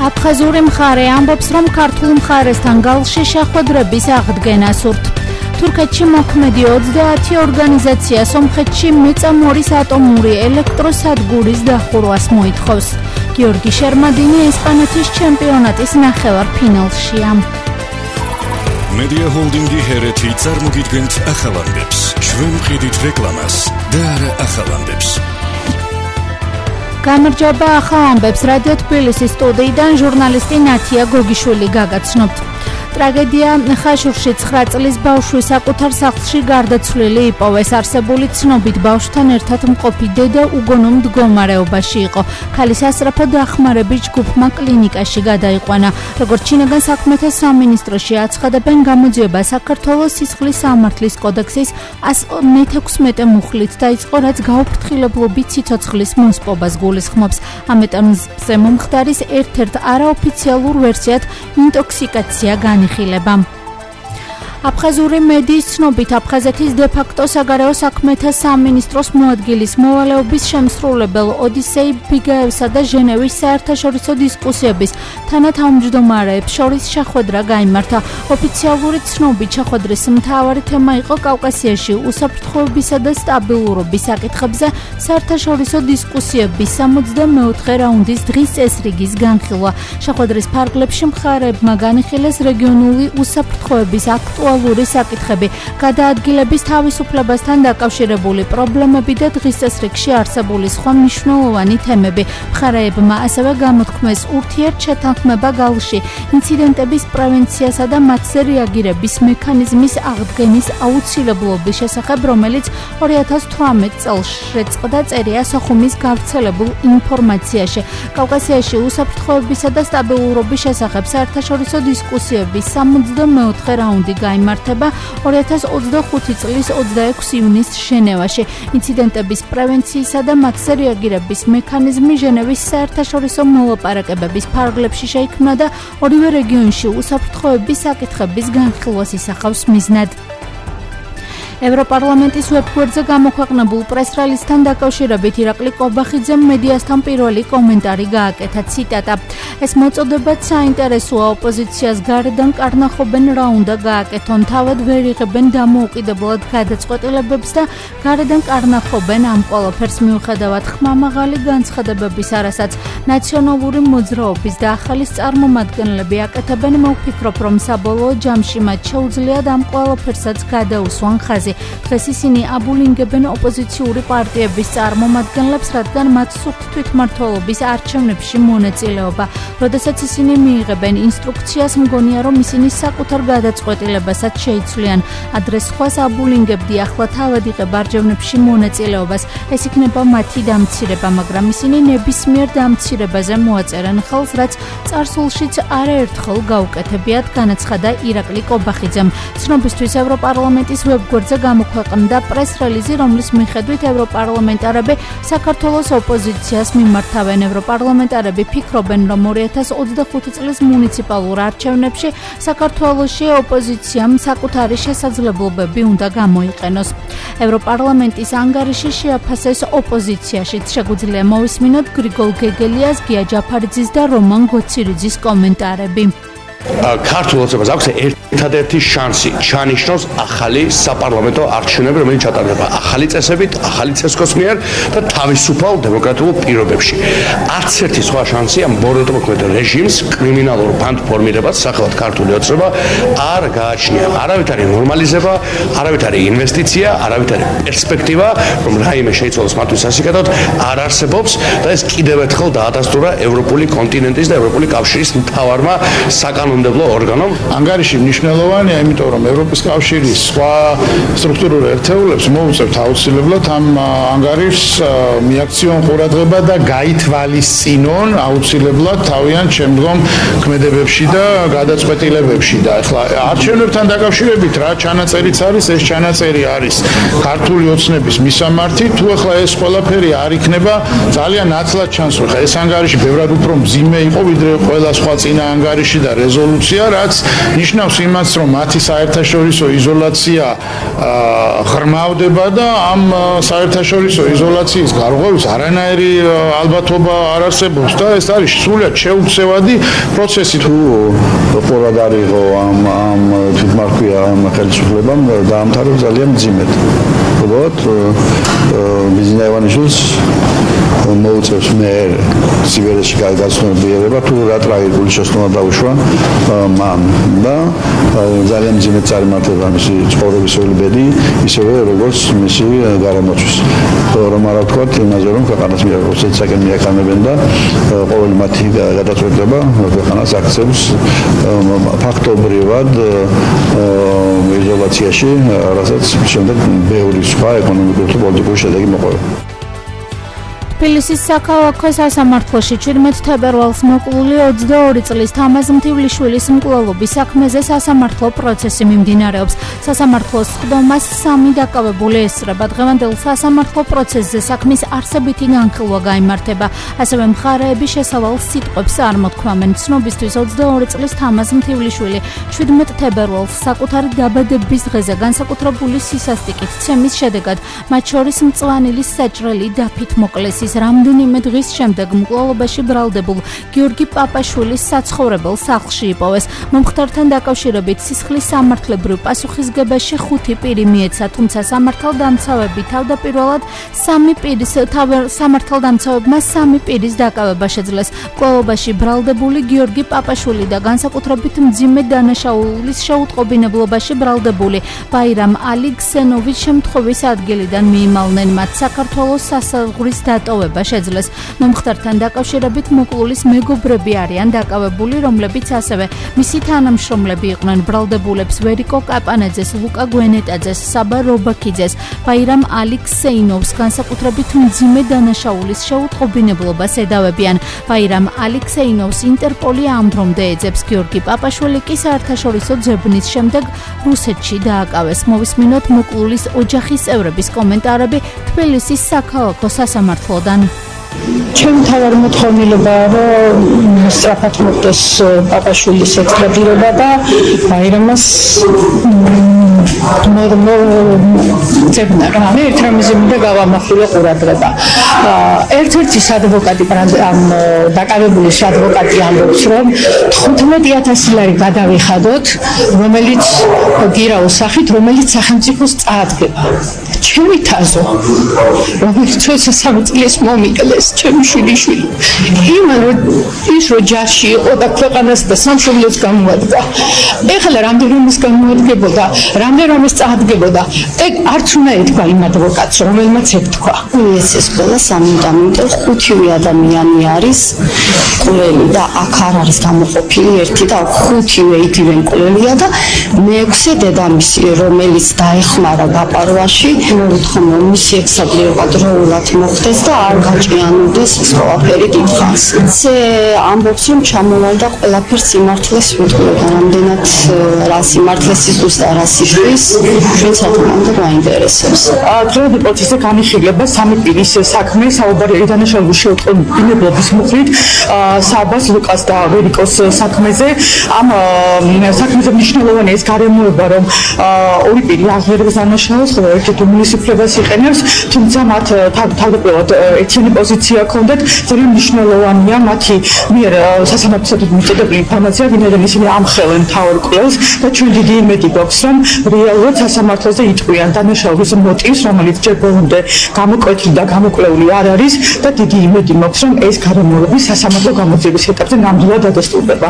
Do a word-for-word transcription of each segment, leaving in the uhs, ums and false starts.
აფხაზური მხარე ამბობს, რომ ქართულ მხარესთან გალში შეხვედრების აღდგენა სურთ. თურქეთში მოქმედი ოცდაათი ორგანიზაცია სომხეთში მეწამორის ატომური ელექტროსადგურის დახურვას მოითხოვს. გიორგი შერმადინი ესპანეთის ჩემპიონატის ნახევარფინალშია. Media Holdingi ჰერეთი წარმოგიდგენთ ახალამდებს. ჩვენ ვყიდით რეკლამას და არა ახალამდებს. გამარჯობა ახალამდებს რადიო თბილისის სტუდიიდან ჟურნალისტი ნათია გოგიშვილი გაგაცნობთ. ტრაგედია ხაშურში ცხრა წლის ბავშვის საკუთარ სახლში გარდაცვლილი იპოვეს. არსებული ცნობით ბავშვთან ერთად მყოფი დედა უგონო მდგომარეობაში იყო. ქალის ასწრაფო დახმარების ჯგუფმა კლინიკაში გადაიყვანა. როგორც ჩინაგან საქმეთა სამინისტროში აცხადებენ, გამოძიება საქართველოს სისხლის სამართლის კოდექსის εκατო მეთექვსმეტე მუხლით დაიწყო, რაც გაუფრთხილებლობით სიცოცხლის მოსპობას გულისხმობს. ამ ეტაპზე მომხდარის ერთ-ერთ არაოფიციალურ ვერსიად ინტოქსიკაცია განიხილება. აფხაზური მედიის ცნობით, აფხაზეთის დე-ფაქტო საგარეო საქმეთა სამინისტროს მოადგილის მოვალეობის შემსრულებელ ოდისეი ბიგაევსა და ჟენევის საერთაშორისო დისკუსიების თანათავმჯდომარეებს შორის შეხვედრა გაიმართა. ოფიციალური ცნობით, შეხვედრის მთავარი თემა იყო კავკასიაში უსაფრთხოებისა და სტაბილურობის საკითხებზე საერთაშორისო დისკუსიების სამოცდამეოთხე რაუნდის დღის წესრიგის განხილვა. შეხვედრის ფარგლებში მხარეებმა განიხილეს რეგიონული უსაფრთხოების აქტუალური საკითხები, გადაადგილების თავისუფლებასთან დაკავშირებული პრობლემები და დღის წესრიგში არსებული სხვა მნიშვნელოვანი თემები. მხარეებმა ასევე გამოთქმეს ურთიერთშეთანხმება გალში, ინციდენტების პრევენციასა და მათზე რეაგირების მექანიზმის აღდგენის აუცილებლობის შესახებ, რომელიც ორი ათას თვრამეტ წელს შეწყდა წერია სოხუმის გავრცელებულ ინფორმაციაში. კავკასიაში უსაფრთხოებისა და სტაბილურობის შესახებ საერთაშორისო დისკუსიების სამოცდამეოთხე რაუნდი გაიმართება ორი ათას ოცდახუთი წლის ოცდაექვსი ივნისს ჟენევაში. ინციდენტების პრევენციისა და მათზე რეაგირების მექანიზმი ჟენევის საერთაშორისო მოლაპარაკებების ფარგლებში შეიქმნა და ორივე რეგიონში უსაფრთხოების საკითხების განხილვას ისახავს მიზნად. ევროპარლამენტის ვებგვერდზე გამოქვეყნებულ პრეს-რელიზთან დაკავშირებით ირაკლი კობახიძემ მედიასთან პირველი კომენტარი გააკეთა. ციტატა: ეს მოწოდებაც საინტერესოა, ოპოზიციას გარედან კარნახობენ რა უნდა გააკეთონ, თავად ვერ იღებენ დამოუკიდებლად გადაწყვეტილებებს და გარედან კარნახობენ ამ ყველაფერს. მიუხედავად ხმამაღალი განცხადებების, არასაც ნაციონალური მოძრაობის და ახალის წარმომადგენლები აკეთებენ, მე ვფიქრობ, რომ საბოლოო ჯამში მათ შეუძლიათ ამ ყველაფერსაც გადაუსვან ხაზი. დღეს ისინი აბულინგებენ ოპოზიციური პარტიების წარმომადგენლებს, რადგან მათ სუფთ თვითმმართველობის არჩევნებში მონაწილეობა. როდესაც ისინი მიიღებენ ინსტრუქციას, მგონია, რომ ისინი საკუთარ გადაწყვეტილებასაც შეიცვლიან. ადრე სხვას აბულინგებდი, ახლა თავად იღებ არჩევნებში მონაწილეობას. ეს იქნება მათი დამცირება, მაგრამ ისინი ნებისმიერ დამცირებაზე მოაწერენ ხელს, რაც წარსულშიც არაერთხელ გაუკეთებიათ, განაცხადა ირაკლი კობახიძემ. ცნობისთვის ევროპარლამენტის ვებგვერდზე გამოქვეყნდა პრეს-რელიზი, რომლის მიხედვით ევროპარლამენტარები საქართველოს ოპოზიციას მიმართავენ. ევროპარლამენტარები ფიქრობენ, რომ ორი ათას ოცდახუთი წლის მუნიციპალურ არჩევნებში საქართველოში ოპოზიციამ საკუთარი შესაძლებლობები უნდა გამოიყენოს. ევროპარლამენტის ანგარიში შეაფასეს ოპოზიციაშიც. შეგვიძლია მოვისმინოთ გრიგოლ გეგელიას, გია ჯაფარიძის და რომან გოცირიძის კომენტარები. ქართულ ოცნებას აქვს ერთადერთი შანსი ჩანიშნოს ახალი საპარლამენტო არჩევნები, რომელიც ჩატარდება ახალი წესებით, ახალი ცესკოს მიერ და თავისუფალ დემოკრატიულ პირობებში. არც ერთი სხვა შანსი ამ ბოროტმოქმედ რეჟიმს, კრიმინალურ ბანდფორმირებას, სახელად ქართული ოცნება არ გააჩნია. არავითარი ნორმალიზება, არავითარი ინვესტიცია, არავითარი პერსპექტივა, რომ რაიმე შეიცვალოს მათთვის სასიკეთოდ, არ არსებობს და ეს კიდევ ერთხელ დაადასტურა ევროპული კონტინენტის და ევროპული კავშირის მთავარმა საკანონმდებლო ორგანომ. ანგარიში მნიშვნელოვანია, იმიტომ რომ ევროპის კავშირის სხვა სტრუქტურულ ერთეულებს მოუწევთ აუცილებლად ამ ანგარიშს მიაქციონ ყურადღება და გაითვალისწინონ აუცილებლად თავიანთ შემდგომ ქმედებებში და გადაწყვეტილებებში. და ახლა არჩევნებთან დაკავშირებით რა ჩანაწერიც არის, ეს ჩანაწერი არის ქართული ოცნების მისამართი. თუ ახლა ეს ყველაფერი არ იქნება, ძალიან ნათლად ჩანს, რომ ეს ანგარიში ბევრად უფრო მძიმე იყო, ვიდრე ყველა სხვა წინა ანგარიში და რეზოლუცია რეზოლუცია, რაც ნიშნავს იმას, რომ მათი საერთაშორისო იზოლაცია ღრმავდება და ამ საერთაშორისო იზოლაციის გარღვევის არანაირი ალბათობა არ არსებობს და ეს არის სრულიად შეუცვლელი პროცესი. თუ ყურად არისო ამ ამ თვითმარქვია ამ ხელისუფლებამ დაამთავრა ძალიან მძიმედ. უბრალოდ ბიზნეს ევანიშვილს მოუწევს მე სიბერეში გასვენებიერება თუ რა ტრაგედიული შესწავლა დაუშვა მან და ძალიან მძიმედ წარმართება მისი ცხოვრებისეული ბედი ისევე როგორც მისი გარემოწვის. რომ არა ვთქვათ იმაზე რომ ქვეყანას მიაკუთვნებს საკენ მიაკანებენ და ყოველი მათი გადაწყვეტილება ქვეყანას აქცევს ფაქტობრივად იზოლაციაში, რასაც შემდეგ ბევრი სხვა ეკონომიკური თუ პოლიტიკური შედეგი მოყვა. თბილისის საქალაქო სასამართლოში ჩვიდმეტ თებერვალს მოკლული ოცდაორი წლის თამაზ მთივლიშვილის მკვლელობის საქმეზე სასამართლო პროცესი მიმდინარეობს. სასამართლოს ხდომას სამი დაკავებული ესწრება. დღევანდელ სასამართლო პროცესზე საქმის არსებითი განხილვა გაიმართება. ასევე მხარეები შესავალ სიტყვებს არ მოთქვამენ. ცნობისთვის ოცდაორი წლის თამაზ მთივლიშვილი ჩვიდმეტ თებერვალს საკუთარი დაბადების დღეზე განსაკუთრებული სისასტიკით ცემის შედეგად მათ შორის მწვანილის საჭრელი დაფით მოკლეს. რამდენიმე დღის შემდეგ მკვლელობაში ბრალდებულ გიორგი პაპაშვილის საცხოვრებელ სახლში იპოვეს. მომხდართან დაკავშირებით სისხლის სამართლებრივ პასუხისგებაში ხუთი პირი მიეცა, თუმცა სამართალდამცავები თავდაპირველად სამი პირის სამართალდამცავებმა სამი პირის დაკავება შეძლეს. მკვლელობაში ბრალდებული გიორგი პაპაშვილი და განსაკუთრებით მძიმე დანაშაულის შეუტყობინებლობაში ბრალდებული ბაირამ ალიქსენოვის შემთხვევის ადგილიდან მიიმალნენ. მათ საქართველოს სასაზღვრის დატოვება შეძლეს. მომხდართან დაკავშირებით მოკლულის მეგობრები არიან დაკავებული, რომლებიც ასევე მისი თანამშრომლები იყვნენ. ბრალდებულებს ვერიკო კაპანაძეს, ლუკა გვენეტაძეს, საბა რობაქიძეს, ბაირამ ალიქსეინოვს განსაკუთრებით მძიმე დანაშაულის შეუტყობინებლობას ედავებიან. ბაირამ ალიქსეინოვს ინტერპოლი ამ დრომდე ეძებს. გიორგი პაპაშვილი კი საერთაშორისო ძებნის შემდეგ რუსეთში დააკავეს. მოვისმინოთ მოკლულის ოჯახის წევრების კომენტარები თბილისის საქალაქო სასამართლოდან. ჩემი თავარი მოთხოვნილებაა, რომ სწრაფად მოხდეს პაპაშვილის ექსტრადირება და ბაირამას ძებნა რამე ერთ რამეზე მინდა გავამახვილო ყურადღება. ერთ-ერთი ადვოკატი ამ დაკავებულის ადვოკატი ამბობს, რომ თხუთმეტი ათასი ლარი გადავიხადოთ, რომელიც გირაოს სახით, რომელიც სახელმწიფოს წაადგება. ჩემი თაზო, რომელიც თვესაც წლის მომიკლეს, ჩემი შვილიშვილი. იმან რომ ის რო ჯარში იყო და ქვეყანას და სამშობლოს გამოადგა. ეხლა რამდენიმეს გამოადგებოდა, რამდენიმეს წაადგებოდა. ეგ არც უნდა ეთქვა იმ ადვოკატს, რომელმაც ეთქვა. ეს ყველა სამინდამინტო ხუთივე ადამიანი არის მკვლელი და აქ არ არის გამოყოფილი ერთი და ხუთივე იგივე მკვლელია და მეექვსე დედამისი, რომელიც დაეხმარა გაპარვაში, მოვითხომ მისი ექსადრება დროულად მოხდეს და არ გაჭიანუდეს ეს ყველაფერი დიდხანს. ზე ამბობს, რომ ჩამოვალდა ყველაფერს სიმართლეს უთმობა, რამდენად რა სიმართლეს იზუსტ და რა სიტყვის, ჩვენ საკმაოდ გვაინტერესებს. დროებითი პროცესზე განიხილება სამი პირის საქმე, საუბარია დანაშაულის შეუტყობინებლობის მხრივ, საბას ლუკას და ვერიკოს საქმეზე. ამ საქმეზე მნიშვნელოვანია ეს გარემოება, რომ ორი პირი აღიარებს დანაშაულს, ხოლო ერთ-ერთი მუნიციპალობას იყენებს, თუმცა მათ თავდაპირველად ერთიანი პოზიცია ჰქონდათ. ძალიან მნიშვნელოვანია მათი მიერ სასამართლოსადმი მიწოდებული ინფორმაცია, ვინაიდან ისინი ამხელენ მთავარ კვლევას და ჩვენ დიდი იმედი გვაქვს, რომ რეალურად სასამართლოზე იტყვიან დანაშაულის მოტივს, რომელიც ჯერ ბოლომდე გამოკვეთილი და გამოკვლეული არ არის და დიდი იმედი მაქვს, რომ ეს გარემოები სასამართლო გამოძიების ეტაპზე ნამდვილად დადასტურდება.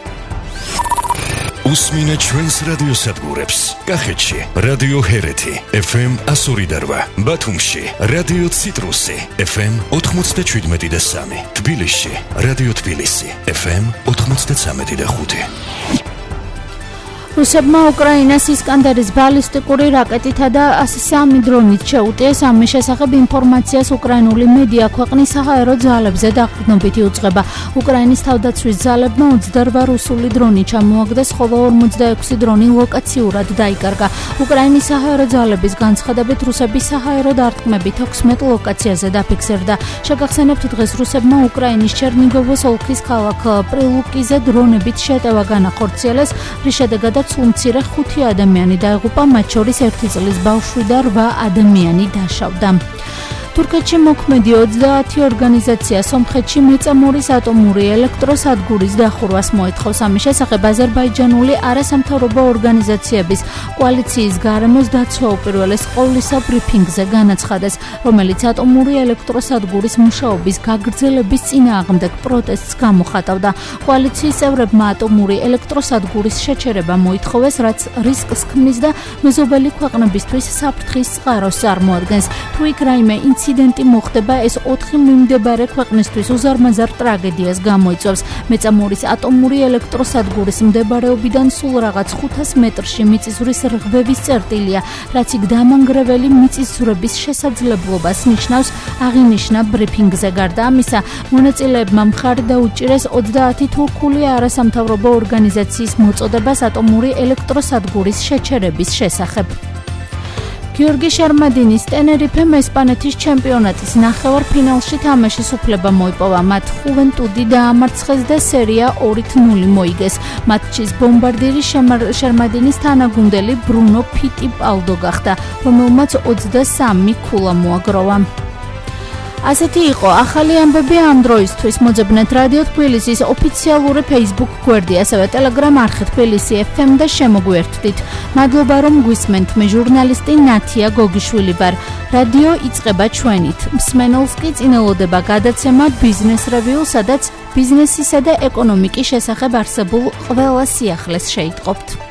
უსმინე ჩვენს რადიოსადგურებს. კახეთში რადიო ჰერეთი ეფ ემ εκατო ორი და რვა, ბათუმში რადიო ციტრუსი ეფ ემ ოთხმოცდაშვიდმეტი და სამი, თბილისში რადიო თბილისი ეფ ემ ოთხმოცდაცამეტი და ხუთი. რუსებმა უკრაინას ისკანდერის ბალისტიკური რაკეტითა და სამი დრონით შეუტიეს. ამის შესახებ ინფორმაციას უკრაინული მედია ქვეყნის საჰაერო ძალებზე დაყრდნობითი უძღვება. უკრაინის თავდაცვის ძალებმა ოცდაორ რუსული დრონი ჩამოაგდეს, ხოლო ორმოცდაექვსი დრონი ლოკაციურად დაიკარგა. უკრაინის საჰაერო ძალების განცხადებით რუსების საჰაერო დარტყმებით ოცდაოთხ ლოკაციაზე დაფიქსირდა. შეგახსენებთ, დღეს რუსებმა უკრაინის ჩერნიგოვოს ოლქის ქალაქ პრილუკიზე დრონებით შეტევა განახორციელეს, რის შედეგადაც უმცირე ხუთი ადამიანი დაიღუპა, მათ შორის ერთი წლის ბავშვი და რვა ადამიანი დაშავდა. თურქეთში მოქმედი ოცდაათი ორგანიზაცია სომხეთში მეწამორის ატომური ელექტროსადგურის დახურვას მოითხოვს. ამის შესახებ აზერბაიჯანული არასამთავრობო ორგანიზაციების კოალიციის გარემოს დაცვა უპირველეს ყოვლისა ბრიფინგზე განაცხადეს, რომელიც ატომური ელექტროსადგურის მუშაობის გაგრძელების წინააღმდეგ პროტესტს გამოხატავდა. კოალიციის წევრებმა ატომური ელექტროსადგურის შეჩერება მოითხოვეს, რაც რისკს ქმნის და მეზობელი ქვეყნებისთვის საფრთხის წყაროს წარმოადგენს. თუ იქ რაიმე ინციდენტი მოხდება, ეს ოთხი მიმდებარე ქვეყნისთვის უზარმაზარ ტრაგედიას გამოიწვევს. მეწამორის ატომური ელექტროსადგურის მდებარეობიდან სულ რაღაც ხუთას მეტრში მიწისძვრის რღვევის წერტილია, რაც იქ დამანგრეველი მიწისძვრების შესაძლებლობას ნიშნავს, აღინიშნა ბრიფინგზე. გარდა ამისა, მონაწილეებმა მხარი დაუჭირეს ოცდაათი თურქული არასამთავრობო ორგანიზაციის მოწოდებას ატომური ელექტროსადგურის შეჩერების შესახებ. გიორგი შერმადინის ტენერიფემ ესპანეთის ჩემპიონატის ნახევარფინალში თამაშის უფლება მოიპოვა. მათ ხუვენტუდი დაამარცხეს და სერია ორით ნული მოიგეს. მატჩის ბომბარდირი შერმადინის თანაგუნდელი ბრუნო ფიტიპალდო გახდა, რომელმაც ოცდასამი ქულა მოაგროვა. ასეთი იყო ახალი ამბები ამ დროისთვის. მოძებნეთ რადიო თბილისის ოფიციალური Facebook გვერდი, ასევე Telegram არხი თბილისი ეფ ემ და შემოგვიერთდით. მადლობა რომ გვისმენთ. მე ჟურნალისტი ნათია გოგიშვილი ვარ. რადიო იწყება ჩვენით. მსმენელს კი წინელოდება გადაცემა ბიზნეს რევიუ, სადაც ბიზნესისა და ეკონომიკის შესახებ არსებულ ყველა სიახლეს შეიტყობთ.